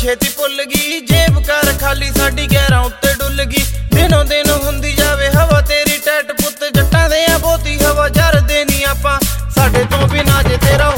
छेती भुल गई। जेब कर खाली साडी गैरां उत्ते डुल गई। दिनों दिन हुंदी जावे हवा तेरी टैट पुत्त जट्टां दे आ बहुती हवा जरदे नी आपां साडे तों बिना जे तेरा